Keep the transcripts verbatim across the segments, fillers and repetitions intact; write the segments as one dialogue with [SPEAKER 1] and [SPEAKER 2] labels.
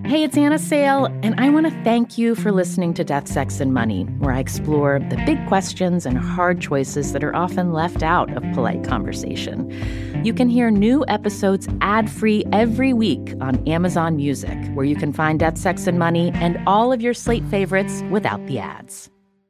[SPEAKER 1] Hey, it's Anna Sale, and I want to thank you for listening to Death, Sex, and Money, where I explore the big questions and hard choices that are often left out of polite conversation. You can hear new episodes ad-free every week on Amazon Music, where you can find Death, Sex, and Money and all of your Slate favorites without the ads.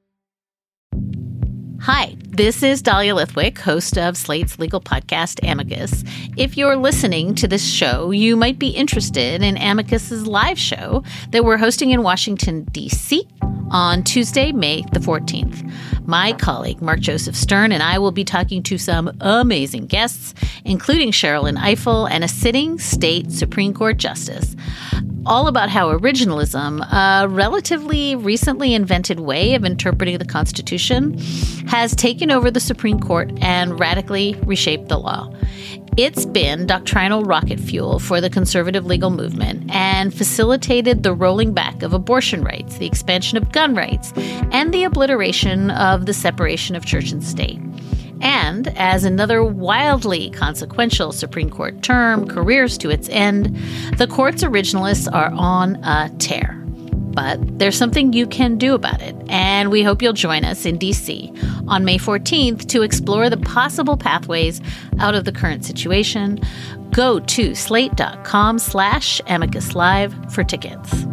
[SPEAKER 2] Hi, this is Dahlia Lithwick, host of Slate's legal podcast, Amicus. If you're listening to this show, you might be interested in Amicus's live show that we're hosting in Washington, D C on Tuesday, May the fourteenth. My colleague, Mark Joseph Stern, and I will be talking to some amazing guests, including Sherrilyn Ifill and a sitting state Supreme Court justice, all about how originalism, a relatively recently invented way of interpreting the Constitution, has taken over the Supreme Court and radically reshaped the law. It's been doctrinal rocket fuel for the conservative legal movement and facilitated the rolling back of abortion rights, the expansion of gun rights, and the obliteration of the separation of church and state. And as another wildly consequential Supreme Court term careers to its end, the court's originalists are on a tear. But there's something you can do about it, and we hope you'll join us in D C on May fourteenth to explore the possible pathways out of the current situation. Go to slate.com slash amicus live for tickets.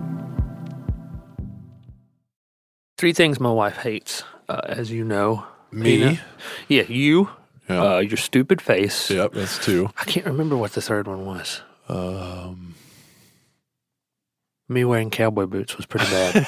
[SPEAKER 3] Three things my wife hates, uh, as you know.
[SPEAKER 4] Me?
[SPEAKER 3] Pina. Yeah, you.
[SPEAKER 4] Yeah.
[SPEAKER 3] Uh, your stupid face.
[SPEAKER 4] Yep, that's two.
[SPEAKER 3] I can't remember what the third one was.
[SPEAKER 4] Um,
[SPEAKER 3] Me wearing cowboy boots was pretty bad.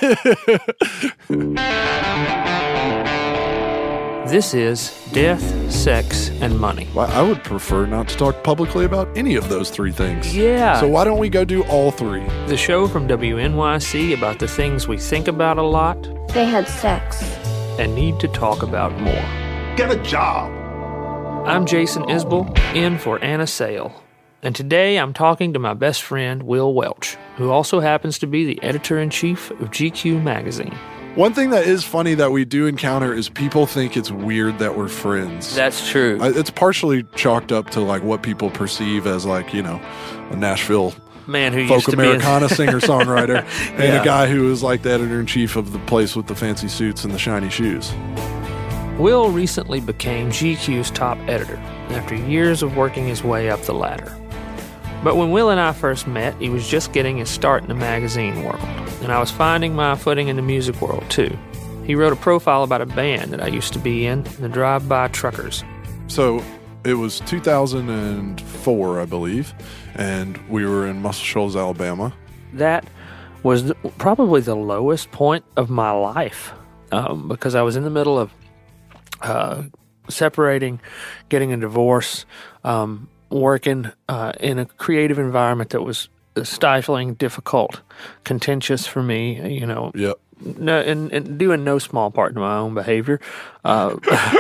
[SPEAKER 3] This is Death, Sex, and Money.
[SPEAKER 4] well, I would prefer not to talk publicly about any of those three things.
[SPEAKER 3] Yeah.
[SPEAKER 4] So why don't we go do all three?
[SPEAKER 3] The show from W N Y C about the things we think about a lot
[SPEAKER 5] They had sex.
[SPEAKER 3] and need to talk about more.
[SPEAKER 6] Get a job.
[SPEAKER 3] I'm Jason Isbell, in for Anna Sale. And today I'm talking to my best friend, Will Welch, who also happens to be the editor-in-chief of G Q magazine.
[SPEAKER 4] One thing that is funny that we do encounter is people think it's weird that we're friends.
[SPEAKER 3] That's true.
[SPEAKER 4] I- It's partially chalked up to like what people perceive as like, you know, a Nashville
[SPEAKER 3] Man who
[SPEAKER 4] folk
[SPEAKER 3] used to be
[SPEAKER 4] Americana singer-songwriter and
[SPEAKER 3] Yeah.
[SPEAKER 4] a guy who was like the editor-in-chief of the place with the fancy suits and the shiny shoes.
[SPEAKER 3] Will recently became G Q's top editor after years of working his way up the ladder. But when Will and I first met, he was just getting his start in the magazine world, and I was finding my footing in the music world too. He wrote a profile about a band that I used to be in, the Drive-By Truckers.
[SPEAKER 4] So it was two thousand four, I believe, and we were in Muscle Shoals, Alabama.
[SPEAKER 3] That was th- probably the lowest point of my life um, because I was in the middle of uh, separating, getting a divorce, um, working uh, in a creative environment that was stifling, difficult, contentious for me, you know.
[SPEAKER 4] Yep.
[SPEAKER 3] No, and, and doing no small part in my own behavior, uh,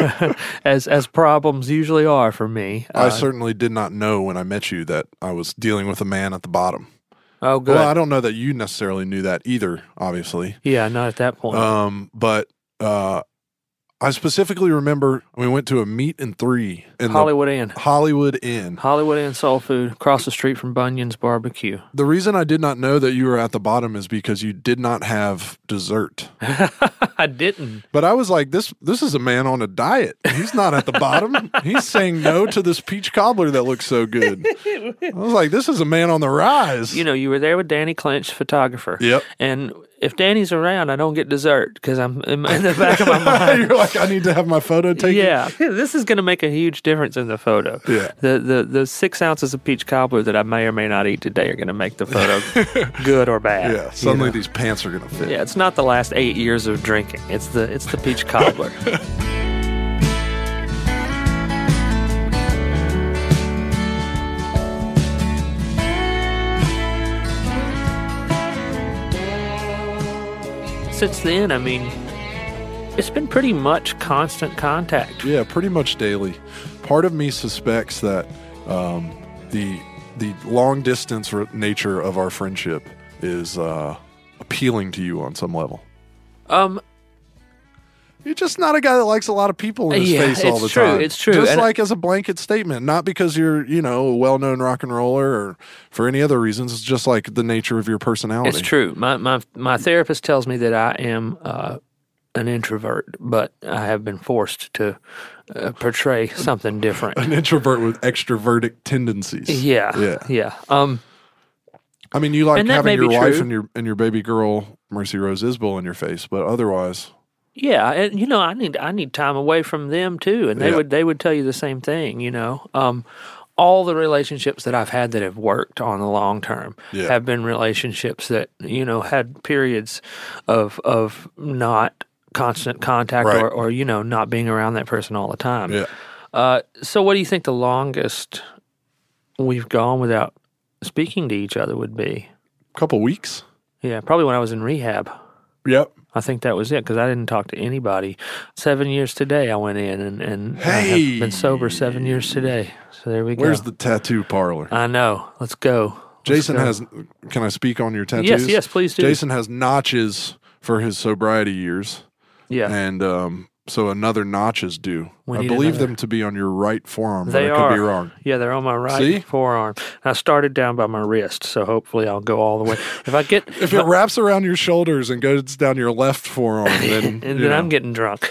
[SPEAKER 3] as as problems usually are for me.
[SPEAKER 4] I
[SPEAKER 3] Uh,
[SPEAKER 4] certainly did not know when I met you that I was dealing with a man at the bottom.
[SPEAKER 3] oh, good.
[SPEAKER 4] Well, I don't know that you necessarily knew that either, obviously.
[SPEAKER 3] yeah, not at that point.
[SPEAKER 4] Um, but uh, I specifically remember we went to a meet and three in
[SPEAKER 3] Hollywood Inn.
[SPEAKER 4] the Hollywood Inn.
[SPEAKER 3] Hollywood Inn Soul Food, across the street from Bunyan's Barbecue.
[SPEAKER 4] The reason I did not know that you were at the bottom is because you did not have dessert.
[SPEAKER 3] I didn't.
[SPEAKER 4] But I was like, this this is a man on a diet. He's not at the bottom. He's saying no to this peach cobbler that looks so good. I was like, this is a man on the rise.
[SPEAKER 3] You know, you were there with Danny Clinch, photographer.
[SPEAKER 4] Yep.
[SPEAKER 3] And if Danny's around, I don't get dessert because I'm in, in the back of my mind.
[SPEAKER 4] You're like, I need to have my photo taken.
[SPEAKER 3] Yeah, this is going to make a huge difference in the photo.
[SPEAKER 4] Yeah.
[SPEAKER 3] The, the the six ounces of peach cobbler that I may or may not eat today are going to make the photo good or bad.
[SPEAKER 4] Yeah. Suddenly
[SPEAKER 3] you know?
[SPEAKER 4] these pants are going to fit.
[SPEAKER 3] Yeah, it's not the last eight years of drinking. It's the it's the peach cobbler. Since then, I mean, it's been pretty much constant contact.
[SPEAKER 4] Yeah, pretty much daily. Part of me suspects that um, the the long distance r- nature of our friendship is uh, appealing to you on some level.
[SPEAKER 3] Um,
[SPEAKER 4] You're just not a guy that likes a lot of people in his
[SPEAKER 3] Yeah,
[SPEAKER 4] face all
[SPEAKER 3] it's
[SPEAKER 4] the
[SPEAKER 3] true,
[SPEAKER 4] time.
[SPEAKER 3] it's true.
[SPEAKER 4] Just
[SPEAKER 3] And-
[SPEAKER 4] like as a blanket statement, not because you're, you know, a well-known rock and roller or for any other reasons. It's just like the nature of your personality.
[SPEAKER 3] It's true. My my my therapist tells me that I am uh, an introvert, but I have been forced to uh, portray something different.
[SPEAKER 4] An introvert with extrovertic tendencies.
[SPEAKER 3] Yeah,
[SPEAKER 4] Yeah.
[SPEAKER 3] yeah. Um,
[SPEAKER 4] I mean, you like
[SPEAKER 3] And that may
[SPEAKER 4] having your
[SPEAKER 3] be
[SPEAKER 4] wife
[SPEAKER 3] true.
[SPEAKER 4] and your and your baby girl, Mercy Rose Isbell, in your face, but otherwise,
[SPEAKER 3] yeah, and you know, I need I need time away from them too, and they
[SPEAKER 4] Yeah.
[SPEAKER 3] would they would tell you the same thing. You know, um, all the relationships that I've had that have worked on the long term
[SPEAKER 4] Yeah.
[SPEAKER 3] have been relationships that you know had periods of of not constant contact
[SPEAKER 4] Right.
[SPEAKER 3] or or you know not being around that person all the time.
[SPEAKER 4] yeah.
[SPEAKER 3] Uh, so, what do you think the longest we've gone without speaking to each other would be?
[SPEAKER 4] Couple weeks.
[SPEAKER 3] Yeah, probably when I was in rehab.
[SPEAKER 4] Yep.
[SPEAKER 3] I think that was it because I didn't talk to anybody. Seven years today, I went in and, and I
[SPEAKER 4] Hey!
[SPEAKER 3] have been sober seven years today. So there we go.
[SPEAKER 4] Where's the tattoo parlor?
[SPEAKER 3] I know. Let's go. Let's
[SPEAKER 4] Jason
[SPEAKER 3] go.
[SPEAKER 4] has. Can I speak on your tattoos?
[SPEAKER 3] Yes, yes, please do.
[SPEAKER 4] Jason has notches for his sobriety years,
[SPEAKER 3] Yeah,
[SPEAKER 4] and um, so another notch is due.
[SPEAKER 3] We
[SPEAKER 4] I
[SPEAKER 3] need
[SPEAKER 4] believe
[SPEAKER 3] another.
[SPEAKER 4] them to be on your right forearm,
[SPEAKER 3] they
[SPEAKER 4] but I
[SPEAKER 3] are.
[SPEAKER 4] could be wrong.
[SPEAKER 3] Yeah, they're on my right
[SPEAKER 4] See?
[SPEAKER 3] forearm. And I started down by my wrist, so hopefully I'll go all the way. If I get,
[SPEAKER 4] If it wraps around your shoulders and goes down your left forearm, then
[SPEAKER 3] and
[SPEAKER 4] you
[SPEAKER 3] then
[SPEAKER 4] know.
[SPEAKER 3] I'm getting drunk.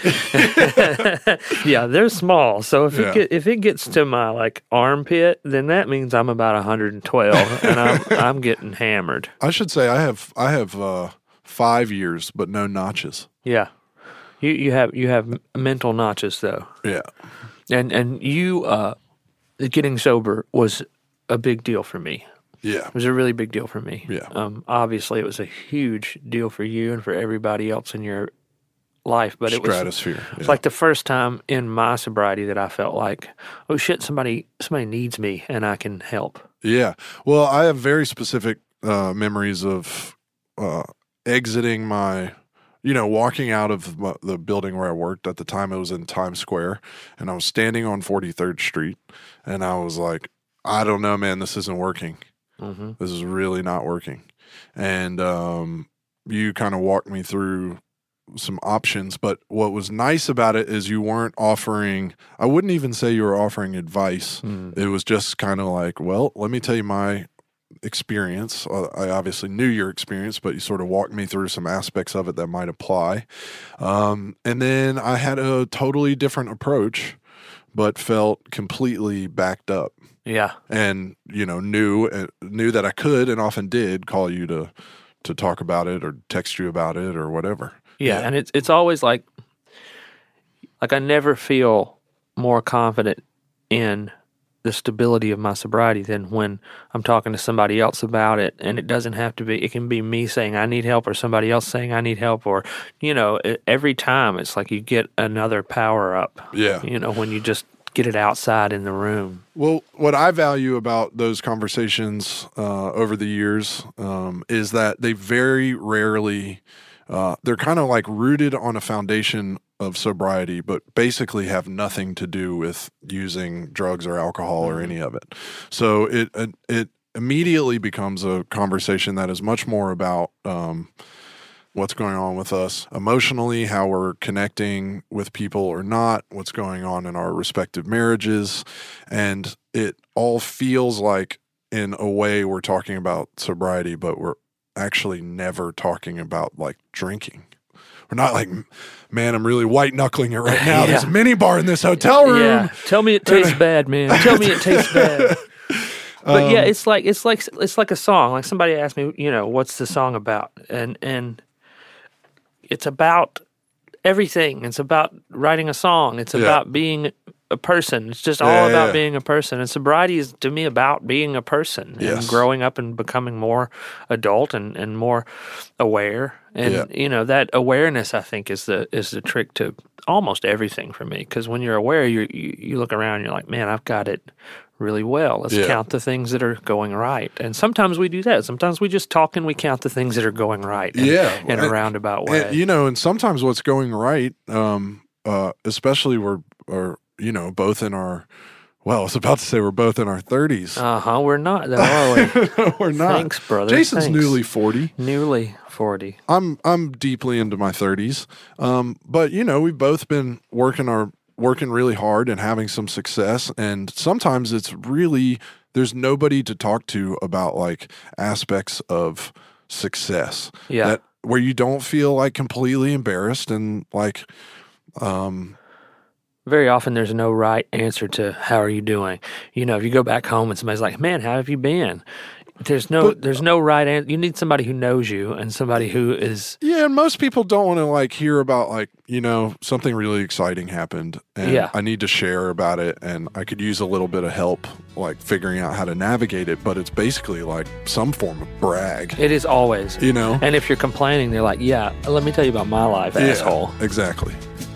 [SPEAKER 3] Yeah, they're small. So if
[SPEAKER 4] Yeah.
[SPEAKER 3] it get, if it gets to my like armpit, then that means I'm about one hundred twelve, and I'm I'm getting hammered.
[SPEAKER 4] I should say I have I have uh, five years, but no notches.
[SPEAKER 3] Yeah, you you have you have mental notches though,
[SPEAKER 4] Yeah.
[SPEAKER 3] and and you uh, getting sober was a big deal for me.
[SPEAKER 4] Yeah.
[SPEAKER 3] It was a really big deal for me.
[SPEAKER 4] Yeah.
[SPEAKER 3] Um, obviously, it was a huge deal for you and for everybody else in your life. But it was
[SPEAKER 4] Stratosphere.
[SPEAKER 3] it's
[SPEAKER 4] yeah.
[SPEAKER 3] like the first time in my sobriety that I felt like, oh shit, somebody somebody needs me and I can help.
[SPEAKER 4] Yeah. Well, I have very specific uh, memories of uh, exiting my, you know, walking out of my, the building where I worked. At the time, it was in Times Square, and I was standing on forty-third Street, and I was like, I don't know, man, this isn't working.
[SPEAKER 3] Mm-hmm.
[SPEAKER 4] This is really not working. And um, you kind of walked me through some options, but what was nice about it is you weren't offering, I wouldn't even say you were offering advice.
[SPEAKER 3] Mm.
[SPEAKER 4] It was just kind of like, well, let me tell you my experience. Uh, I obviously knew your experience, but you sort of walked me through some aspects of it that might apply. Um, and then I had a totally different approach, but felt completely backed up.
[SPEAKER 3] Yeah.
[SPEAKER 4] And you know, knew uh, knew that I could, and often did call you to to talk about it or text you about it or whatever.
[SPEAKER 3] Yeah, and it's it's always like like I never feel more confident in the stability of my sobriety than when I'm talking to somebody else about it, and it doesn't have to be, it can be me saying I need help or somebody else saying I need help, or you know, it, every time it's like you get another power up.
[SPEAKER 4] Yeah.
[SPEAKER 3] You know, when you just get it outside in the room.
[SPEAKER 4] Well, what I value about those conversations uh, over the years um, is that they very rarely, uh, they're kind of like rooted on a foundation of sobriety, but basically have nothing to do with using drugs or alcohol or any of it. So it it, it immediately becomes a conversation that is much more about um, what's going on with us emotionally, how we're connecting with people or not, what's going on in our respective marriages. And it all feels like, in a way, we're talking about sobriety, but we're actually never talking about like drinking. We're not like, man, I'm really white knuckling it right now.
[SPEAKER 3] Yeah.
[SPEAKER 4] There's a mini bar in this hotel room.
[SPEAKER 3] Yeah. Tell me it tastes bad, man. Tell me it tastes bad. But yeah,
[SPEAKER 4] Um,
[SPEAKER 3] it's like it's like it's like a song. Like somebody asked me, you know, what's the song about? And and it's about everything. It's about writing a song. It's
[SPEAKER 4] Yeah.
[SPEAKER 3] about being a person. It's just all
[SPEAKER 4] Yeah,
[SPEAKER 3] about
[SPEAKER 4] yeah.
[SPEAKER 3] being a person. And sobriety is to me about being a person
[SPEAKER 4] Yes.
[SPEAKER 3] and growing up and becoming more adult and, and more aware. And
[SPEAKER 4] Yeah.
[SPEAKER 3] you know, that awareness, I think, is the is the trick to almost everything for me. Because when you're aware, you you you look around and you're like, man, I've got it really well. Let's
[SPEAKER 4] Yeah.
[SPEAKER 3] count the things that are going right. And sometimes we do that. Sometimes we just talk and we count the things that are going right. in-
[SPEAKER 4] Yeah.
[SPEAKER 3] in a
[SPEAKER 4] And-
[SPEAKER 3] roundabout way.
[SPEAKER 4] And, you know, and sometimes what's going right, um, uh, especially we're, or, you know, both in our, Well, I was about to say we're both in our thirties.
[SPEAKER 3] Uh-huh, we're not, though, are we?
[SPEAKER 4] We're not.
[SPEAKER 3] Thanks, brother.
[SPEAKER 4] Jason's
[SPEAKER 3] Thanks.
[SPEAKER 4] newly forty.
[SPEAKER 3] Newly forty.
[SPEAKER 4] I'm I'm deeply into my thirties. Um, but, you know, we've both been working our working really hard and having some success. And sometimes it's really, there's nobody to talk to about, like, aspects of success.
[SPEAKER 3] Yeah.
[SPEAKER 4] That, where you don't feel, like, completely embarrassed and, like... um.
[SPEAKER 3] Very often there's no right answer to how are you doing. You know, if you go back home and somebody's like, man, how have you been? There's no
[SPEAKER 4] But-
[SPEAKER 3] there's no right answer. You need somebody who knows you and somebody who is,
[SPEAKER 4] Yeah, and most people don't want to like hear about like, you know, something really exciting happened and
[SPEAKER 3] Yeah.
[SPEAKER 4] I need to share about it and I could use a little bit of help like figuring out how to navigate it, but it's basically like some form of brag,
[SPEAKER 3] it is always.
[SPEAKER 4] you know?
[SPEAKER 3] And if you're complaining, they're like, yeah, let me tell you about my life, asshole.
[SPEAKER 4] Yeah, exactly.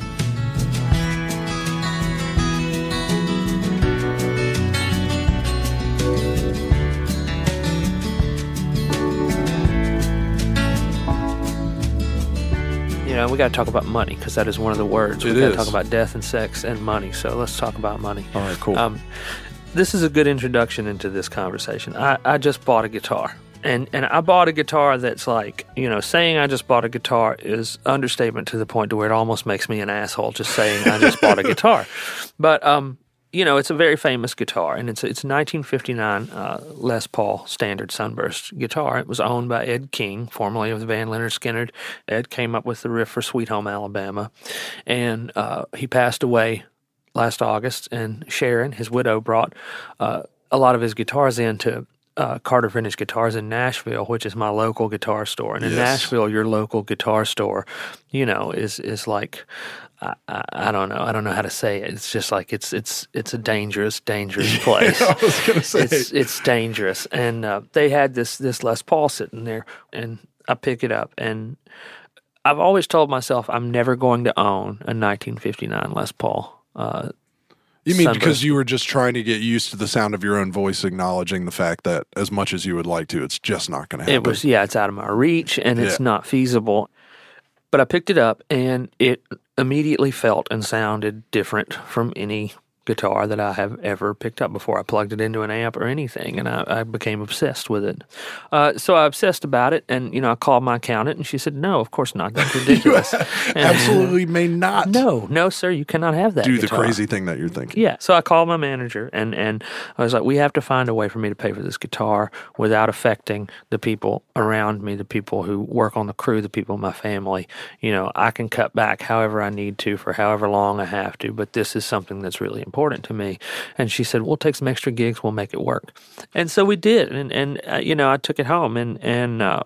[SPEAKER 3] You know, we got to talk about money because that is one of the words. We
[SPEAKER 4] It
[SPEAKER 3] got to
[SPEAKER 4] is.
[SPEAKER 3] talk about death and sex and money. So let's talk about money.
[SPEAKER 4] All right, cool.
[SPEAKER 3] Um, this is a good introduction into this conversation. I, I just bought a guitar. And and I bought a guitar that's like, you know, saying I just bought a guitar is understatement to the point to where it almost makes me an asshole just saying I just bought a guitar. But, um, you know, it's a very famous guitar, and it's it's a nineteen fifty-nine uh, Les Paul Standard Sunburst guitar. It was owned by Ed King, formerly of the band Lynyrd Skynyrd. Ed came up with the riff for Sweet Home Alabama, and uh, he passed away last August, and Sharon, his widow, brought uh, a lot of his guitars in to uh, Carter Vintage Guitars in Nashville, which is my local guitar store. And in
[SPEAKER 4] Yes.
[SPEAKER 3] Nashville, your local guitar store, you know, is is like, I, I, I don't know, I don't know how to say it. It's just like it's it's it's a dangerous, dangerous place.
[SPEAKER 4] I was gonna say
[SPEAKER 3] it's it's dangerous. And uh, they had this this Les Paul sitting there, and I pick it up, and I've always told myself I'm never going to own a nineteen fifty-nine Les Paul. Uh,
[SPEAKER 4] You mean
[SPEAKER 3] Sunburst.
[SPEAKER 4] because you were just trying to get used to the sound of your own voice, acknowledging the fact that as much as you would like to, it's just not going to happen.
[SPEAKER 3] It was, yeah, it's out of my reach and it's
[SPEAKER 4] Yeah.
[SPEAKER 3] not feasible. But I picked it up and it immediately felt and sounded different from any guitar that I have ever picked up before. I plugged it into an amp or anything, and I, I became obsessed with it. Uh, so I obsessed about it, and you know, I called my accountant, and she said, "No, of course not. That's ridiculous. And-
[SPEAKER 4] Absolutely may not
[SPEAKER 3] no, no, sir, you cannot have that.
[SPEAKER 4] do the
[SPEAKER 3] guitar."
[SPEAKER 4] crazy thing that you're thinking.
[SPEAKER 3] Yeah. So I called my manager and, and I was like, we have to find a way for me to pay for this guitar without affecting the people around me, the people who work on the crew, the people in my family. You know, I can cut back however I need to for however long I have to, but this is something that's really important to me. And she said, we'll take some extra gigs, we'll make it work. And so we did. And, and uh, you know, I took it home and, and uh,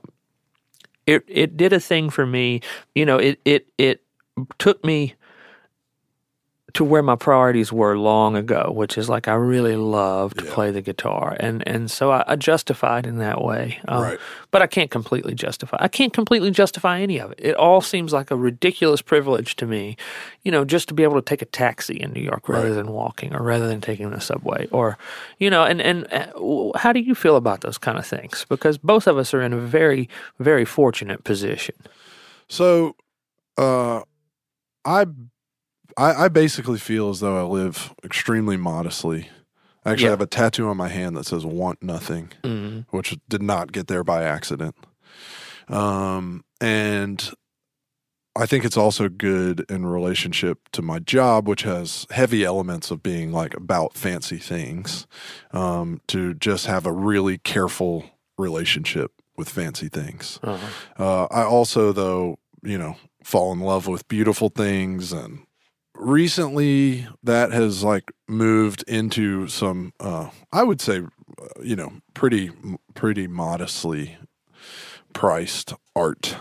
[SPEAKER 3] it, it did a thing for me. You know, it, it, it took me to where my priorities were long ago, which is like I really love to
[SPEAKER 4] Yeah.
[SPEAKER 3] play the guitar, and and so I, I justified in that way. Um,
[SPEAKER 4] Right.
[SPEAKER 3] But I can't completely justify. I can't completely justify any of it. It all seems like a ridiculous privilege to me, you know, just to be able to take a taxi in New York rather
[SPEAKER 4] Right.
[SPEAKER 3] than walking, or rather than taking the subway, or you know. And and uh, how do you feel about those kind of things? Because both of us are in a very very fortunate position.
[SPEAKER 4] So, uh, I, I, I basically feel as though I live extremely modestly. I actually
[SPEAKER 3] Yeah.
[SPEAKER 4] have a tattoo on my hand that says "Want Nothing,"
[SPEAKER 3] Mm.
[SPEAKER 4] which did not get there by accident. Um, and I think it's also good in relationship to my job, which has heavy elements of being like about fancy things, um, to just have a really careful relationship with fancy things.
[SPEAKER 3] Uh-huh.
[SPEAKER 4] Uh, I also, though, you know, fall in love with beautiful things, and recently that has like moved into some, uh, I would say, uh, you know, pretty, pretty modestly priced art.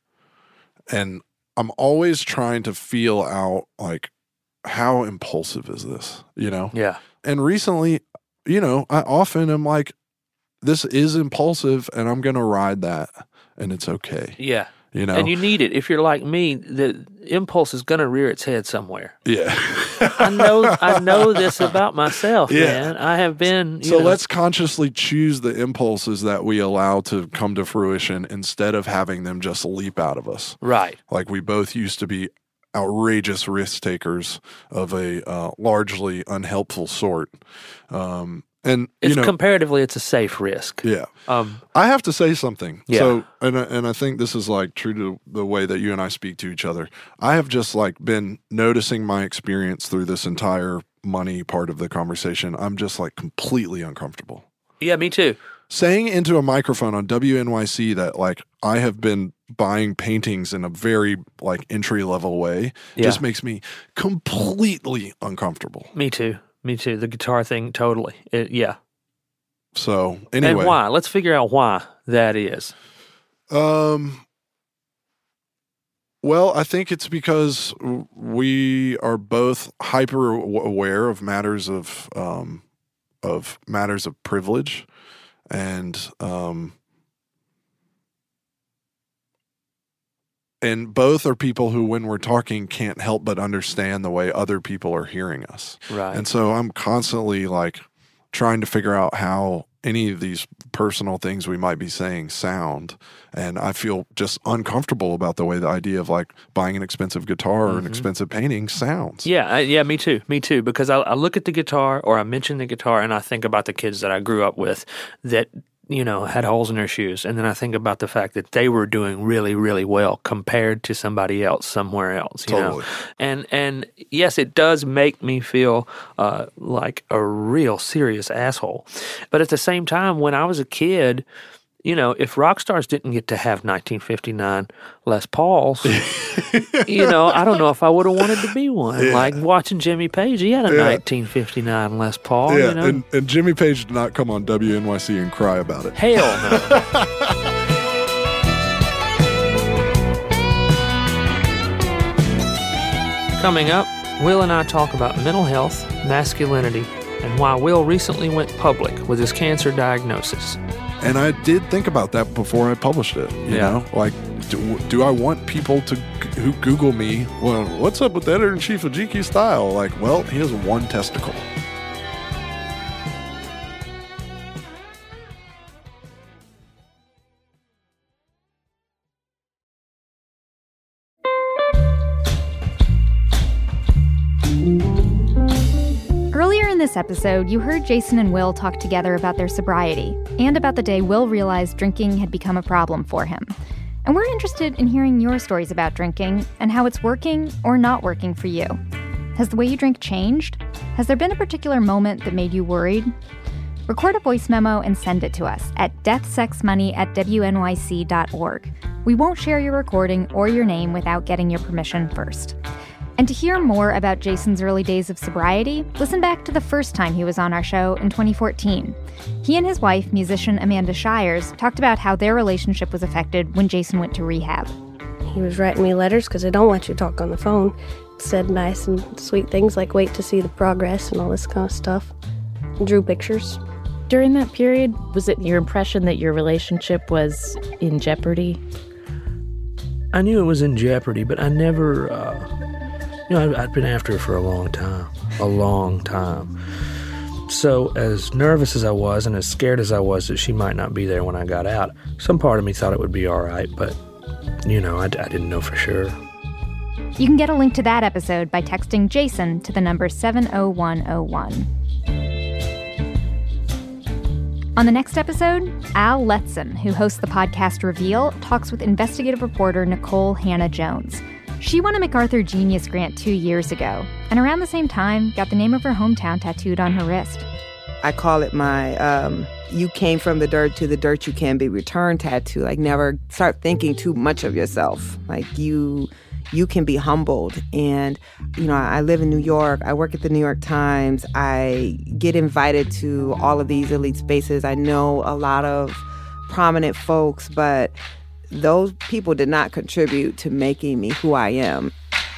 [SPEAKER 4] And I'm always trying to feel out like, how impulsive is this, you know?
[SPEAKER 3] Yeah.
[SPEAKER 4] And recently, you know, I often am like, this is impulsive and I'm going to ride that and it's okay.
[SPEAKER 3] Yeah.
[SPEAKER 4] You know?
[SPEAKER 3] And you need it. If you're like me, the impulse is going to rear its head somewhere.
[SPEAKER 4] yeah.
[SPEAKER 3] I know I know this about myself,
[SPEAKER 4] Yeah.
[SPEAKER 3] man. I have been, you
[SPEAKER 4] So
[SPEAKER 3] know,
[SPEAKER 4] let's consciously choose the impulses that we allow to come to fruition instead of having them just leap out of us.
[SPEAKER 3] right.
[SPEAKER 4] Like we both used to be outrageous risk takers of a uh, largely unhelpful sort. Um, and you
[SPEAKER 3] it's
[SPEAKER 4] know,
[SPEAKER 3] comparatively, it's a safe risk.
[SPEAKER 4] Yeah.
[SPEAKER 3] Um,
[SPEAKER 4] I have to say something.
[SPEAKER 3] Yeah.
[SPEAKER 4] So, and I, and I think this is like true to the way that you and I speak to each other. I have just like been noticing my experience through this entire money part of the conversation. I'm just like completely uncomfortable.
[SPEAKER 3] Yeah, me too.
[SPEAKER 4] Saying into a microphone on W N Y C that like I have been buying paintings in a very like entry level way
[SPEAKER 3] Yeah.
[SPEAKER 4] just makes me completely uncomfortable.
[SPEAKER 3] Me too. Me too. The guitar thing, totally. It, yeah.
[SPEAKER 4] So anyway,
[SPEAKER 3] And why? Let's figure out why that is.
[SPEAKER 4] Um. Well, I think it's because we are both hyper aware of matters of um, of matters of privilege, and um, and both are people who, when we're talking, can't help but understand the way other people are hearing us.
[SPEAKER 3] Right.
[SPEAKER 4] And so I'm constantly like trying to figure out how any of these personal things we might be saying sound. And I feel just uncomfortable about the way the idea of like buying an expensive guitar or an expensive painting sounds.
[SPEAKER 3] Yeah, I, yeah, me too, me too. Because I, I look at the guitar, or I mention the guitar, and I think about the kids that I grew up with that, you know, had holes in their shoes, and then I think about the fact that they were doing really, really well compared to somebody else somewhere else. You
[SPEAKER 4] Totally.
[SPEAKER 3] know? And and yes, it does make me feel uh, like a real serious asshole. But at the same time, when I was a kid, you know, if rock stars didn't get to have nineteen fifty-nine Les Pauls, you know, I don't know if I would have wanted to be one.
[SPEAKER 4] Yeah.
[SPEAKER 3] Like watching Jimmy Page, he had a
[SPEAKER 4] Yeah.
[SPEAKER 3] nineteen fifty-nine Les Paul.
[SPEAKER 4] Yeah,
[SPEAKER 3] you know?
[SPEAKER 4] and, and Jimmy Page did not come on W N Y C and cry about it.
[SPEAKER 3] Hell no. Coming up, Will and I talk about mental health, masculinity, and why Will recently went public with his cancer diagnosis.
[SPEAKER 4] And I did think about that before I published it. You
[SPEAKER 3] Yeah.
[SPEAKER 4] know, like, do, do I want people to who Google me? Well, what's up with the editor in chief of G Q Style? Like, well, he has one testicle.
[SPEAKER 5] Earlier in this episode, you heard Jason and Will talk together about their sobriety and about the day Will realized drinking had become a problem for him. And we're interested in hearing your stories about drinking and how it's working or not working for you. Has the way you drink changed? Has there been a particular moment that made you worried? Record a voice memo and send it to us at deathsexmoney at W N Y C dot org. We won't share your recording or your name without getting your permission first. And to hear more about Jason's early days of sobriety, listen back to the first time he was on our show in twenty fourteen. He and his wife, musician Amanda Shires, talked about how their relationship was affected when Jason went to rehab.
[SPEAKER 6] He was writing me letters because they don't let you talk on the phone. Said nice and sweet things like wait to see the progress and all this kind of stuff. Drew pictures.
[SPEAKER 1] During that period, was it your impression that your relationship was in jeopardy?
[SPEAKER 3] I knew it was in jeopardy, but I never, uh, you know, I'd, I'd been after her for a long time, a long time. So as nervous as I was and as scared as I was that she might not be there when I got out, some part of me thought it would be all right, but, you know, I, I didn't know for sure.
[SPEAKER 5] You can get a link to that episode by texting Jason to the number seven oh one oh one. On the next episode, Al Letson, who hosts the podcast Reveal, talks with investigative reporter Nicole Hannah-Jones. She won a MacArthur Genius Grant two years ago, and around the same time, got the name of her hometown tattooed on her wrist.
[SPEAKER 7] I call it my um, you came from the dirt to the dirt you can be returned tattoo. Like, never start thinking too much of yourself. Like, you... you can be humbled. And, you know, I live in New York. I work at the New York Times. I get invited to all of these elite spaces. I know a lot of prominent folks, but those people did not contribute to making me who I am.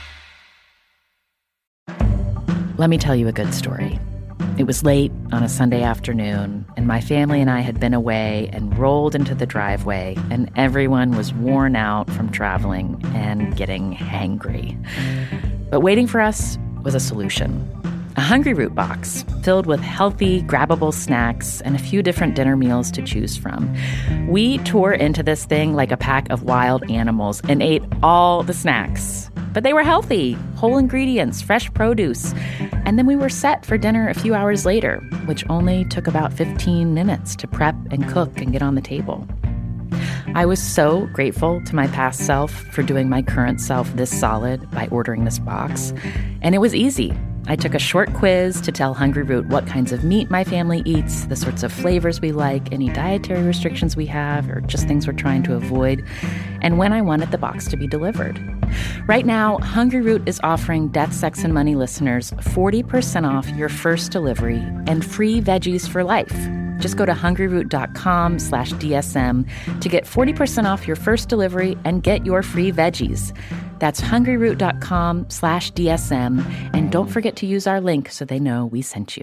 [SPEAKER 1] Let me tell you a good story. It was late on a Sunday afternoon, and my family and I had been away and rolled into the driveway, and everyone was worn out from traveling and getting hangry. But waiting for us was a solution. A Hungry Root box filled with healthy, grabbable snacks and a few different dinner meals to choose from. We tore into this thing like a pack of wild animals and ate all the snacks. But they were healthy, whole ingredients, fresh produce. And then we were set for dinner a few hours later, which only took about fifteen minutes to prep and cook and get on the table. I was so grateful to my past self for doing my current self this solid by ordering this box. And it was easy. I took a short quiz to tell Hungry Root what kinds of meat my family eats, the sorts of flavors we like, any dietary restrictions we have, or just things we're trying to avoid, and when I wanted the box to be delivered. Right now, Hungry Root is offering Death, Sex, and Money listeners forty percent off your first delivery and free veggies for life. Just go to hungryroot.com slash DSM to get forty percent off your first delivery and get your free veggies. That's hungryroot.com slash DSM. And don't forget to use our link so they know we sent you.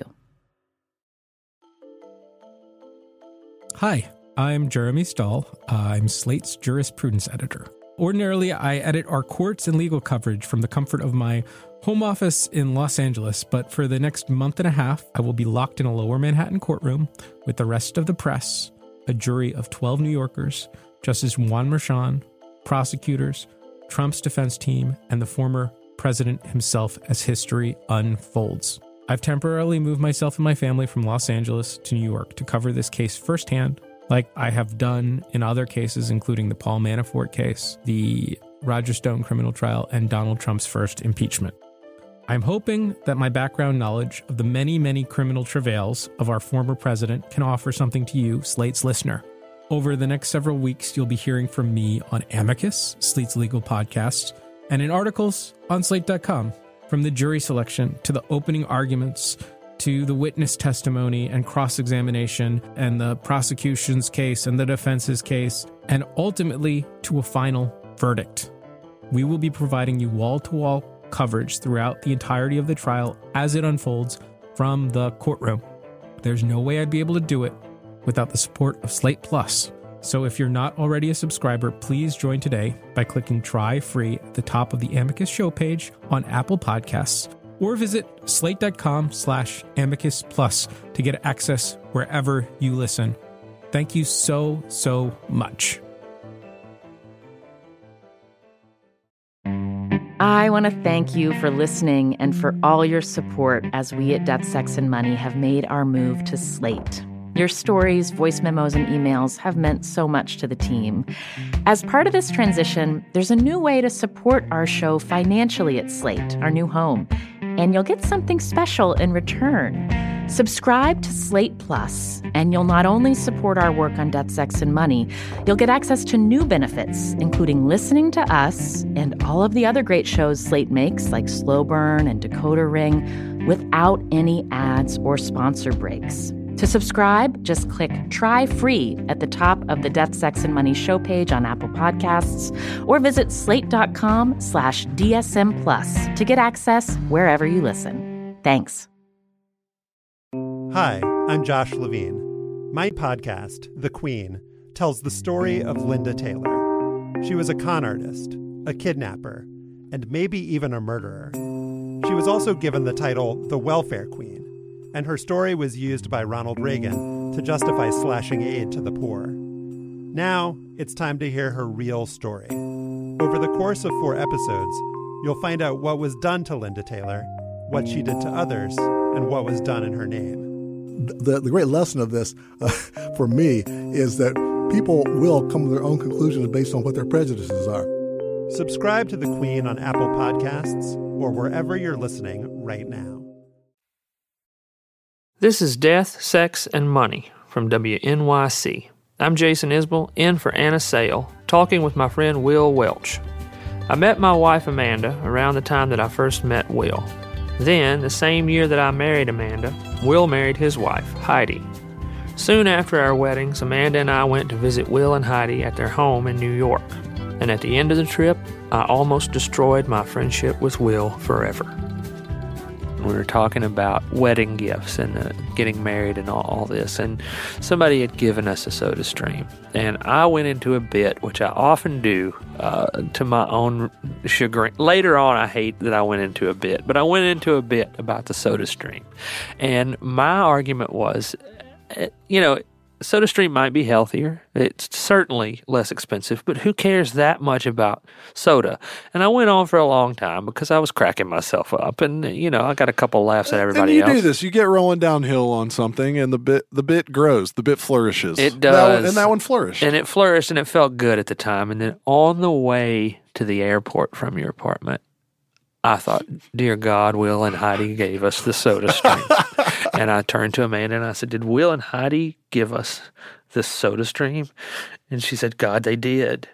[SPEAKER 8] Hi, I'm Jeremy Stahl. I'm Slate's jurisprudence editor. Ordinarily, I edit our courts and legal coverage from the comfort of my home office in Los Angeles, but for the next month and a half, I will be locked in a lower Manhattan courtroom with the rest of the press, a jury of twelve New Yorkers, Justice Juan Merchan, prosecutors, Trump's defense team, and the former president himself as history unfolds. I've temporarily moved myself and my family from Los Angeles to New York to cover this case firsthand, like I have done in other cases, including the Paul Manafort case, the Roger Stone criminal trial, and Donald Trump's first impeachment. I'm hoping that my background knowledge of the many, many criminal travails of our former president can offer something to you, Slate's listener. Over the next several weeks, you'll be hearing from me on Amicus, Slate's legal podcast, and in articles on slate dot com, from the jury selection to the opening arguments to the witness testimony and cross-examination and the prosecution's case and the defense's case, and ultimately to a final verdict. We will be providing you wall-to-wall coverage throughout the entirety of the trial as it unfolds from the courtroom. There's no way I'd be able to do it without the support of Slate Plus. So if you're not already a subscriber, please join today by clicking Try Free at the top of the Amicus show page on Apple Podcasts, or visit slate.com slash amicus plus to get access wherever you listen. Thank you so, so much.
[SPEAKER 1] I want to thank you for listening and for all your support as we at Death, Sex, and Money have made our move to Slate. Your stories, voice memos, and emails have meant so much to the team. As part of this transition, there's a new way to support our show financially at Slate, our new home, and you'll get something special in return. Subscribe to Slate Plus, and you'll not only support our work on Death, Sex, and Money, you'll get access to new benefits, including listening to us and all of the other great shows Slate makes, like Slow Burn and Decoder Ring, without any ads or sponsor breaks. To subscribe, just click Try Free at the top of the Death, Sex, and Money show page on Apple Podcasts, or visit slate.com slash DSM Plus to get access wherever you listen. Thanks.
[SPEAKER 9] Hi, I'm Josh Levine. My podcast, The Queen, tells the story of Linda Taylor. She was a con artist, a kidnapper, and maybe even a murderer. She was also given the title The Welfare Queen, and her story was used by Ronald Reagan to justify slashing aid to the poor. Now, it's time to hear her real story. Over the course of four episodes, you'll find out what was done to Linda Taylor, what she did to others, and what was done in her name.
[SPEAKER 10] The, the great lesson of this, uh, for me, is that people will come to their own conclusions based on what their prejudices are.
[SPEAKER 9] Subscribe to The Queen on Apple Podcasts or wherever you're listening right now.
[SPEAKER 3] This is Death, Sex, and Money from W N Y C. I'm Jason Isbell, in for Anna Sale, talking with my friend Will Welch. I met my wife Amanda around the time that I first met Will. Then, the same year that I married Amanda, Will married his wife, Heidi. Soon after our weddings, Amanda and I went to visit Will and Heidi at their home in New York. And at the end of the trip, I almost destroyed my friendship with Will forever. We were talking about wedding gifts and uh, getting married and all, all this, and somebody had given us a SodaStream. And I went into a bit, which I often do, uh, to my own chagrin. Later on, I hate that I went into a bit, but I went into a bit about the SodaStream. And my argument was, you know, SodaStream might be healthier. It's certainly less expensive, but who cares that much about soda? And I went on for a long time because I was cracking myself up, and you know, I got a couple laughs at everybody
[SPEAKER 4] and you
[SPEAKER 3] else.
[SPEAKER 4] do this. You get rolling downhill on something, and the bit the bit grows. The bit flourishes.
[SPEAKER 3] It does,
[SPEAKER 4] that one, and that one flourished.
[SPEAKER 3] and it flourished, and it felt good at the time. And then on the way to the airport from your apartment, I thought, dear God, Will and Heidi gave us the SodaStream. And I turned to Amanda and I said, did Will and Heidi give us the SodaStream? And she said, God, they did.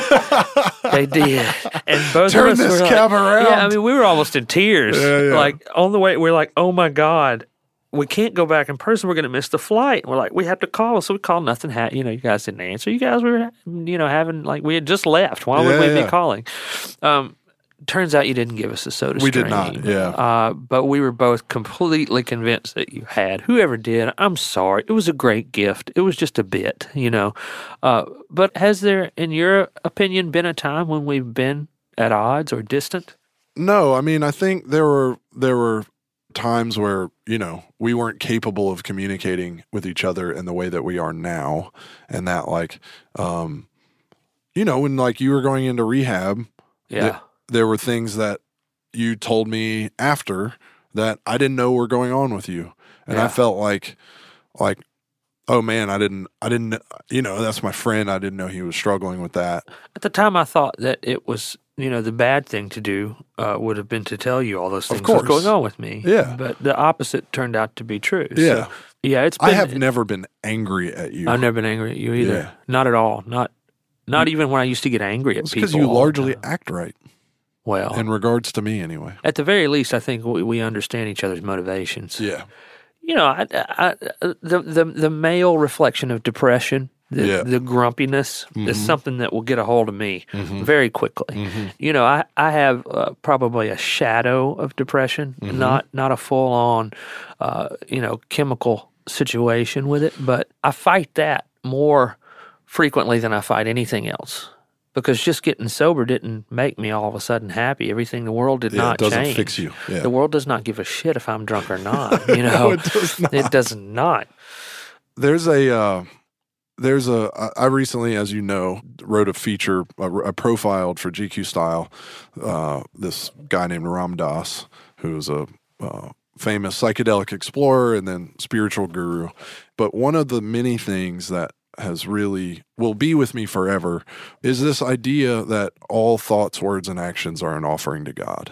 [SPEAKER 3] They did. And both
[SPEAKER 4] Turn
[SPEAKER 3] of us
[SPEAKER 4] this
[SPEAKER 3] were
[SPEAKER 4] cab
[SPEAKER 3] like,
[SPEAKER 4] around.
[SPEAKER 3] yeah, I mean, we were almost in tears.
[SPEAKER 4] Yeah, yeah.
[SPEAKER 3] Like, on the way, we're like, oh my God, we can't go back in person. We're going to miss the flight. We're like, we have to call. So we called. Nothing happened. You know, you guys didn't answer. You guys were, you know, having, like, we had just left. Why would
[SPEAKER 4] Yeah,
[SPEAKER 3] we
[SPEAKER 4] yeah.
[SPEAKER 3] be calling? Um, Turns out you didn't give us a soda
[SPEAKER 4] We
[SPEAKER 3] stream.
[SPEAKER 4] did not, yeah.
[SPEAKER 3] Uh, but we were both completely convinced that you had. Whoever did, I'm sorry. It was a great gift. It was just a bit, you know. Uh, but has there, in your opinion, been a time when we've been at odds or distant?
[SPEAKER 4] No, I mean, I think there were there were times where, you know, we weren't capable of communicating with each other in the way that we are now, and that, like, um, you know, when like you were going into rehab,
[SPEAKER 3] Yeah.
[SPEAKER 4] th- there were things that you told me after that I didn't know were going on with you, and
[SPEAKER 3] Yeah.
[SPEAKER 4] I felt like, like, oh man, I didn't, I didn't, you know, that's my friend. I didn't know he was struggling with that.
[SPEAKER 3] At the time, I thought that it was, you know, the bad thing to do uh, would have been to tell you all those
[SPEAKER 4] Of
[SPEAKER 3] things that was
[SPEAKER 4] course.
[SPEAKER 3] going on with me.
[SPEAKER 4] Yeah.
[SPEAKER 3] But the opposite turned out to be true.
[SPEAKER 4] Yeah.
[SPEAKER 3] So, yeah, it's been,
[SPEAKER 4] I have never been angry at you.
[SPEAKER 3] I've never been angry at you either.
[SPEAKER 4] Yeah.
[SPEAKER 3] Not at all. Not not even when I used to get angry at
[SPEAKER 4] It's
[SPEAKER 3] people.
[SPEAKER 4] because you
[SPEAKER 3] all the
[SPEAKER 4] largely
[SPEAKER 3] time.
[SPEAKER 4] act right,
[SPEAKER 3] Well,
[SPEAKER 4] in regards to me, anyway.
[SPEAKER 3] at the very least, I think we, we understand each other's motivations.
[SPEAKER 4] Yeah.
[SPEAKER 3] You know, I, I, the, the the male reflection of depression, the,
[SPEAKER 4] Yeah.
[SPEAKER 3] the grumpiness, is
[SPEAKER 4] Mhm.
[SPEAKER 3] something that will get a hold of me
[SPEAKER 4] Mhm.
[SPEAKER 3] very quickly.
[SPEAKER 4] Mhm.
[SPEAKER 3] You know, I, I have uh, probably a shadow of depression,
[SPEAKER 4] Mhm.
[SPEAKER 3] not not a full on, uh, you know, chemical situation with it, but I fight that more frequently than I fight anything else. Because just getting sober didn't make me all of a sudden happy. Everything, the world did
[SPEAKER 4] Yeah,
[SPEAKER 3] not
[SPEAKER 4] it doesn't
[SPEAKER 3] change.
[SPEAKER 4] fix you. Yeah.
[SPEAKER 3] The world does not give a shit if I'm drunk or not. You know,
[SPEAKER 4] No, it does not.
[SPEAKER 3] It does not.
[SPEAKER 4] There's a, uh, there's a, I I recently, as you know, wrote a feature, a, a profiled for G Q Style, uh, this guy named Ram Dass, who's a uh, famous psychedelic explorer and then spiritual guru. But one of the many things that has really, will be with me forever, is this idea that all thoughts, words, and actions are an offering to God.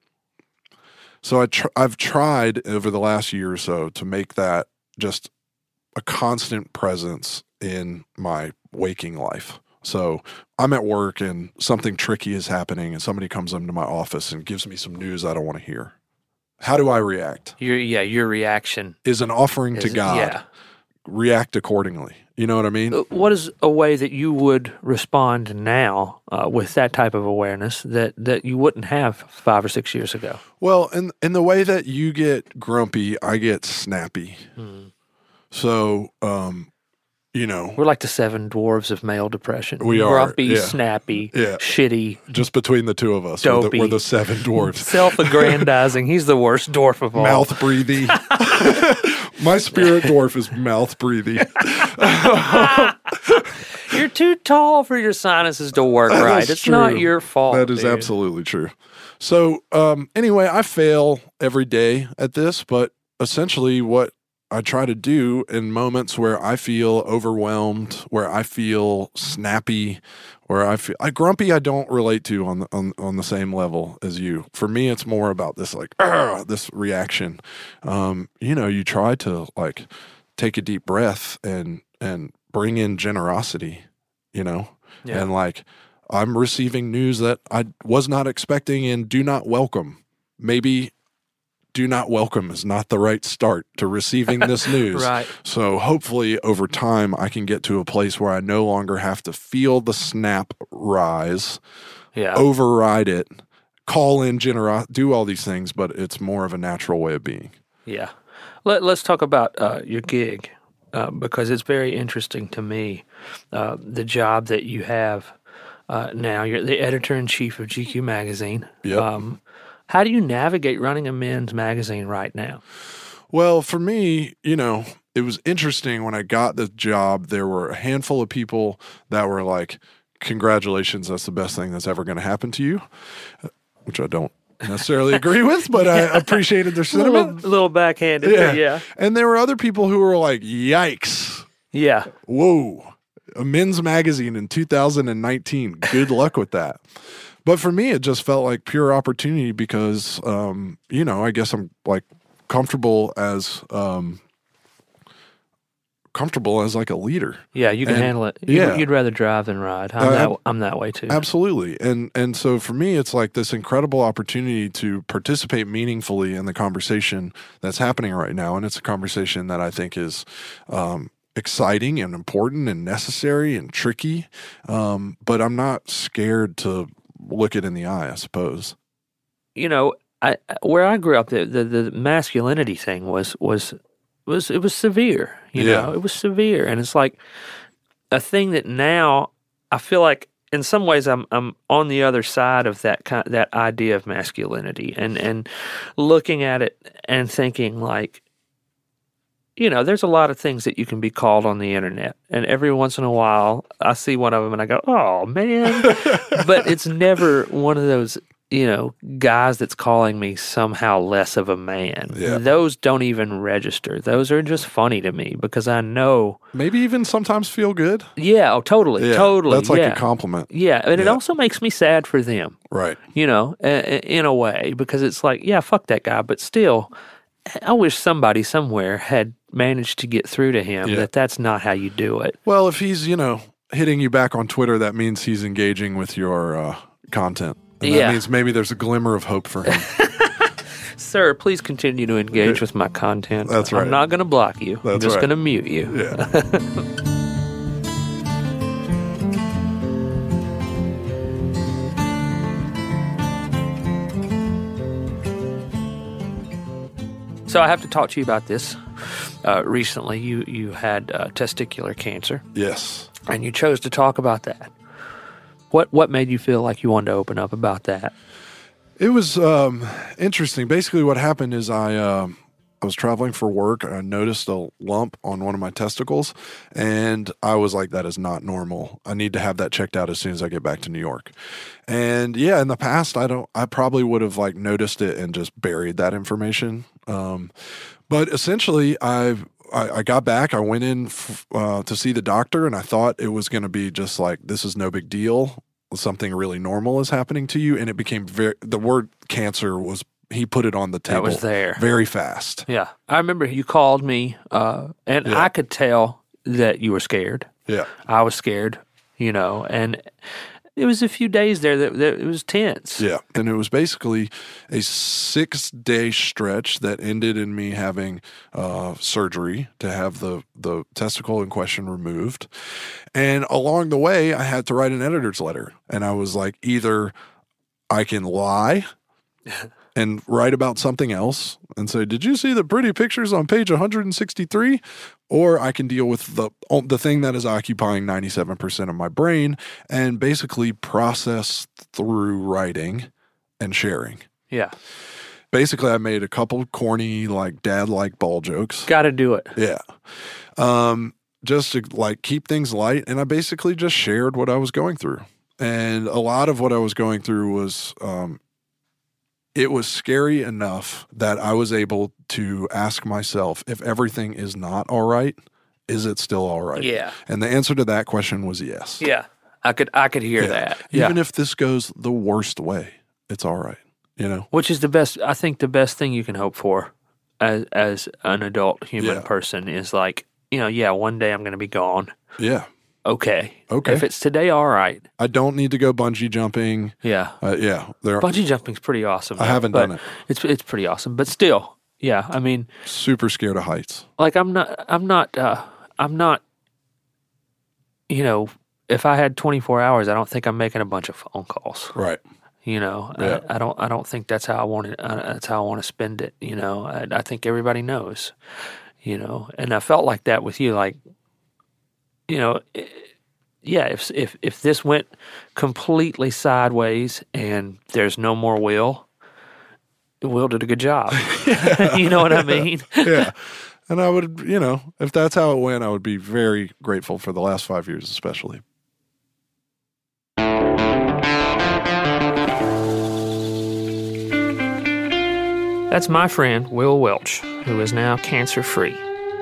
[SPEAKER 4] So I tr- I've tried over the last year or so to make that just a constant presence in my waking life. So I'm at work and something tricky is happening and somebody comes into my office and gives me some news I don't want to hear. How do I react?
[SPEAKER 3] Your yeah, your reaction
[SPEAKER 4] Is an offering to
[SPEAKER 3] is-
[SPEAKER 4] God.
[SPEAKER 3] Yeah.
[SPEAKER 4] React accordingly. You know what I mean?
[SPEAKER 3] Uh, What is a way that you would respond now uh, with that type of awareness that, that you wouldn't have five or six years ago?
[SPEAKER 4] Well, in in the way that you get grumpy, I get snappy. So, um, you know,
[SPEAKER 3] We're like the seven dwarves of male depression.
[SPEAKER 4] We are,
[SPEAKER 3] Grumpy,
[SPEAKER 4] yeah.
[SPEAKER 3] snappy,
[SPEAKER 4] Yeah.
[SPEAKER 3] shitty,
[SPEAKER 4] just between the two of us, we're the,
[SPEAKER 3] Dopey.
[SPEAKER 4] we're the seven dwarfs.
[SPEAKER 3] self-aggrandizing. He's the worst dwarf of all.
[SPEAKER 4] Mouth breathy. My spirit dwarf is mouth breathy.
[SPEAKER 3] You're too tall for your sinuses to work right.
[SPEAKER 4] That's
[SPEAKER 3] It's not
[SPEAKER 4] true.
[SPEAKER 3] your fault.
[SPEAKER 4] That is
[SPEAKER 3] dude.
[SPEAKER 4] absolutely true. So, um, anyway, I fail every day at this, but essentially what I try to do in moments where I feel overwhelmed, where I feel snappy, where I feel I grumpy, I don't relate to on the, on on the same level as you. For me, it's more about this like "Argh," this reaction. Um, you know, you try to like take a deep breath and and bring in generosity. You know,
[SPEAKER 3] Yeah.
[SPEAKER 4] and like I'm receiving news that I was not expecting and do not welcome. Maybe do not welcome is not the right start to receiving this news.
[SPEAKER 3] Right.
[SPEAKER 4] So hopefully over time I can get to a place where I no longer have to feel the snap rise,
[SPEAKER 3] Yeah.
[SPEAKER 4] override it, call in generosity, do all these things, but it's more of a natural way of being.
[SPEAKER 3] Yeah. Let, let's talk about uh, your gig uh, because it's very interesting to me, uh, the job that you have uh, now. You're the editor-in-chief of G Q Magazine.
[SPEAKER 4] Yep.
[SPEAKER 3] Um, how do you navigate running a men's magazine right now?
[SPEAKER 4] Well, for me, you know, it was interesting when I got the job. There were a handful of people that were like, congratulations, that's the best thing that's ever going to happen to you, which I don't necessarily agree with, but I appreciated their sentiment.
[SPEAKER 3] A little, little backhanded,
[SPEAKER 4] yeah.
[SPEAKER 3] but yeah.
[SPEAKER 4] And there were other people who were like, yikes.
[SPEAKER 3] Yeah.
[SPEAKER 4] Whoa. A men's magazine in two thousand nineteen. Good luck with that. But for me, it just felt like pure opportunity because, um, you know, I guess I'm like comfortable as um, comfortable as like a leader.
[SPEAKER 3] Yeah, you can
[SPEAKER 4] and,
[SPEAKER 3] handle it. You'd,
[SPEAKER 4] yeah.
[SPEAKER 3] you'd rather drive than ride. I'm,
[SPEAKER 4] Uh,
[SPEAKER 3] that, I'm that way too.
[SPEAKER 4] Absolutely. And and so for me, it's like this incredible opportunity to participate meaningfully in the conversation that's happening right now. And it's a conversation that I think is um, exciting and important and necessary and tricky. Um, but I'm not scared to look it in the eye, I suppose.
[SPEAKER 3] You know, I where I grew up, the the, the masculinity thing was was was it was severe. You
[SPEAKER 4] Yeah.
[SPEAKER 3] know, it was severe, and it's like a thing that now I feel like in some ways I'm I'm on the other side of that kind that idea of masculinity, and and looking at it and thinking like, you know, there's a lot of things that you can be called on the internet, and every once in a while I see one of them and I go, oh man, but it's never one of those, you know, guys that's calling me somehow less of a man.
[SPEAKER 4] Yeah.
[SPEAKER 3] Those don't even register. Those are just funny to me because I know.
[SPEAKER 4] Maybe even sometimes feel good.
[SPEAKER 3] Yeah, oh, totally,
[SPEAKER 4] Yeah,
[SPEAKER 3] totally.
[SPEAKER 4] That's like
[SPEAKER 3] yeah.
[SPEAKER 4] a compliment.
[SPEAKER 3] Yeah, and it
[SPEAKER 4] Yeah.
[SPEAKER 3] also makes me sad for them,
[SPEAKER 4] Right.
[SPEAKER 3] you know, uh, in a way, because it's like, yeah, fuck that guy, but still, I wish somebody somewhere had managed to get through to him
[SPEAKER 4] Yeah.
[SPEAKER 3] that that's not how you do it.
[SPEAKER 4] Well, if he's, you know, hitting you back on Twitter, that means he's engaging with your uh, content. And that
[SPEAKER 3] Yeah.
[SPEAKER 4] means maybe there's a glimmer of hope for him.
[SPEAKER 3] Sir, please continue to engage with my content.
[SPEAKER 4] That's right.
[SPEAKER 3] I'm not going to block you. I'm
[SPEAKER 4] That's
[SPEAKER 3] just
[SPEAKER 4] right.
[SPEAKER 3] going to mute you.
[SPEAKER 4] Yeah.
[SPEAKER 3] So I have to talk to you about this. Uh, recently, you you had uh, testicular cancer,
[SPEAKER 4] Yes.
[SPEAKER 3] and you chose to talk about that. What what made you feel like you wanted to open up about that?
[SPEAKER 4] It was um, interesting. Basically, what happened is I um I was traveling for work. And I noticed a lump on one of my testicles, and I was like, "That is not normal. I need to have that checked out as soon as I get back to New York." And yeah, in the past, I don't. I probably would have like noticed it and just buried that information. Um, but essentially, I've. I, I got back. I went in f- uh, to see the doctor, and I thought it was going to be just like, this is no big deal. Something really normal is happening to you. And it became very, the word cancer was, he put it on the table.
[SPEAKER 3] That was there.
[SPEAKER 4] Very fast.
[SPEAKER 3] Yeah, I remember you called me, uh, and
[SPEAKER 4] Yeah.
[SPEAKER 3] I could tell that you were scared.
[SPEAKER 4] Yeah.
[SPEAKER 3] I was scared, you know, and it was a few days there that, that it was tense.
[SPEAKER 4] Yeah. And it was basically a six day stretch that ended in me having uh, surgery to have the, the testicle in question removed. And along the way, I had to write an editor's letter. And I was like, either I can lie and write about something else and say, did you see the pretty pictures on page one hundred sixty-three? Or I can deal with the the thing that is occupying ninety-seven percent of my brain and basically process through writing and sharing.
[SPEAKER 3] Yeah,
[SPEAKER 4] Basically, I made a couple corny, like dad-like ball jokes.
[SPEAKER 3] got to do it.
[SPEAKER 4] Yeah. Um, just to like keep things light. And I basically just shared what I was going through. And a lot of what I was going through was, um, it was scary enough that I was able to ask myself, if everything is not all right, is it still all right?
[SPEAKER 3] Yeah.
[SPEAKER 4] And the answer to that question was yes.
[SPEAKER 3] Yeah, I could I could hear
[SPEAKER 4] Yeah.
[SPEAKER 3] that.
[SPEAKER 4] Even
[SPEAKER 3] yeah.
[SPEAKER 4] if this goes the worst way, it's all right. You know?
[SPEAKER 3] Which is the best, I think the best thing you can hope for as as an adult human
[SPEAKER 4] Yeah.
[SPEAKER 3] person is like, you know, yeah, one day I'm going to be gone.
[SPEAKER 4] Yeah.
[SPEAKER 3] Okay.
[SPEAKER 4] Okay.
[SPEAKER 3] If it's today, all right.
[SPEAKER 4] I don't need to go bungee jumping.
[SPEAKER 3] Yeah.
[SPEAKER 4] Uh, yeah. There are
[SPEAKER 3] Bungee jumping's pretty awesome.
[SPEAKER 4] I
[SPEAKER 3] though,
[SPEAKER 4] haven't
[SPEAKER 3] but
[SPEAKER 4] done it.
[SPEAKER 3] It's it's pretty awesome, but still, yeah. I mean,
[SPEAKER 4] super scared of heights.
[SPEAKER 3] like I'm not, I'm not, uh, I'm not. You know, if I had twenty-four hours, I don't think I'm making a bunch of phone calls.
[SPEAKER 4] Right.
[SPEAKER 3] You know,
[SPEAKER 4] Yeah.
[SPEAKER 3] I, I don't. I don't think that's how I want it. Uh, that's how I want to spend it. You know, I, I think everybody knows. You know, and I felt like that with you. Like, you know, eh, yeah. If if if this went completely sideways and there's no more Will, Will did a good job. You know what I mean?
[SPEAKER 4] Yeah. And I would, you know, if that's how it went, I would be very grateful for the last five years especially.
[SPEAKER 3] That's my friend, Will Welch, who is now cancer-free.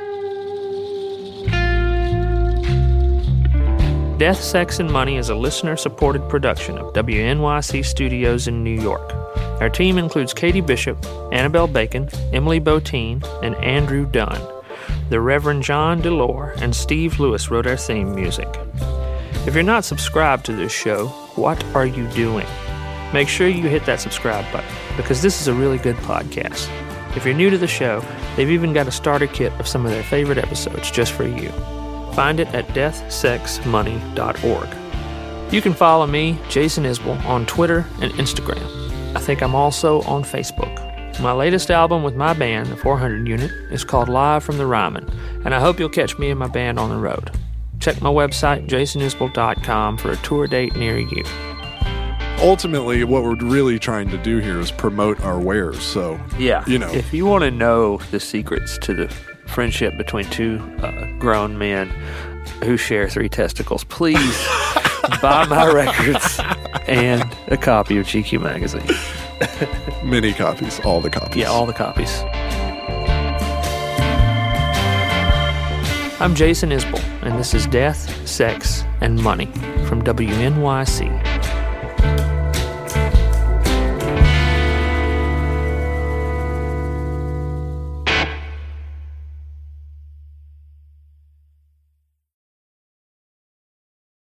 [SPEAKER 3] Death, Sex, and Money is a listener-supported production of W N Y C Studios in New York. Our team includes Katie Bishop, Annabelle Bacon, Emily Botine, and Andrew Dunn. The Reverend John Delore and Steve Lewis wrote our theme music. If you're not subscribed to this show, what are you doing? Make sure you hit that subscribe button, because this is a really good podcast. If you're new to the show, they've even got a starter kit of some of their favorite episodes just for you. Find it at death sex money dot org. You can follow me, Jason Isbell, on Twitter and Instagram. I think I'm also on Facebook. My latest album with my band, the four hundred Unit, is called Live from the Ryman, and I hope you'll catch me and my band on the road. Check my website, jason isbell dot com, for a tour date near you.
[SPEAKER 4] Ultimately, what we're really trying to do here is promote our wares. So,
[SPEAKER 3] yeah,
[SPEAKER 4] you know,
[SPEAKER 3] if you want to know the secrets to the friendship between two uh, grown men who share three testicles, please buy my records and a copy of G Q Magazine.
[SPEAKER 4] Many copies, all the copies.
[SPEAKER 3] Yeah, all the copies. I'm Jason Isbell, and this is Death, Sex, and Money from W N Y C.